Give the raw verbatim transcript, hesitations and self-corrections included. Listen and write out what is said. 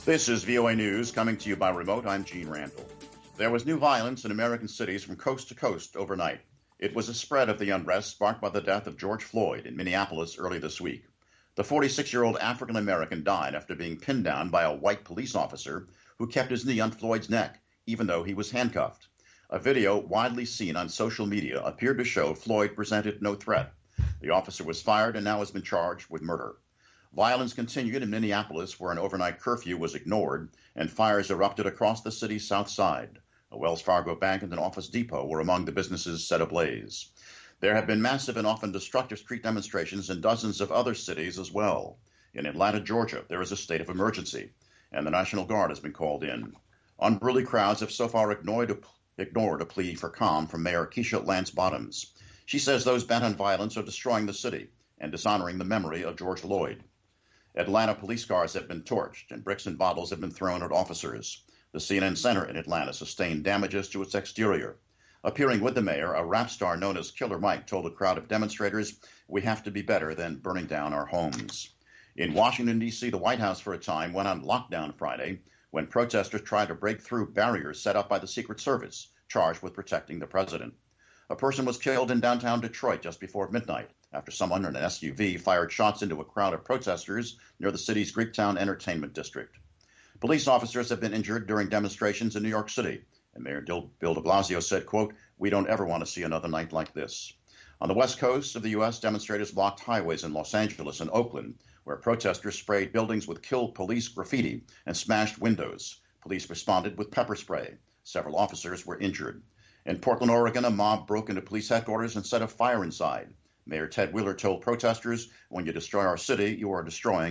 This is V O A News coming to you by remote. I'm Gene Randall. There was new violence in American cities from coast to coast overnight. It was a spread of the unrest sparked by the death of George Floyd in Minneapolis early this week. The forty-six-year-old African-American died after being pinned down by a white police officer who kept his knee on Floyd's neck, even though he was handcuffed. A video widely seen on social media appeared to show Floyd presented no threat. The officer was fired and now has been charged with murder. Violence continued in Minneapolis, where an overnight curfew was ignored, and fires erupted across the city's south side. A Wells Fargo bank and an Office Depot were among the businesses set ablaze. There have been massive and often destructive street demonstrations in dozens of other cities as well. In Atlanta, Georgia, there is a state of emergency, and the National Guard has been called in. Unruly crowds have so far ignored a, ignored a plea for calm from Mayor Keisha Lance Bottoms. She says those bent on violence are destroying the city and dishonoring the memory of George Floyd. Atlanta police cars have been torched and bricks and bottles have been thrown at officers. The C N N Center in Atlanta sustained damages to its exterior. Appearing with the mayor, a rap star known as Killer Mike told a crowd of demonstrators, "We have to be better than burning down our homes." In Washington, D C, the White House for a time went on lockdown Friday when protesters tried to break through barriers set up by the Secret Service, charged with protecting the president. A person was killed in downtown Detroit just before midnight after someone in an S U V fired shots into a crowd of protesters near the city's Greektown Entertainment District. Police officers have been injured during demonstrations in New York City, and Mayor Bill de Blasio said, quote, "We don't ever want to see another night like this." On the west coast of the U S, demonstrators blocked highways in Los Angeles and Oakland, where protesters sprayed buildings with "Kill Police" graffiti and smashed windows. Police responded with pepper spray. Several officers were injured. In Portland, Oregon, a mob broke into police headquarters and set a fire inside. Mayor Ted Wheeler told protesters, "When you destroy our city, you are destroying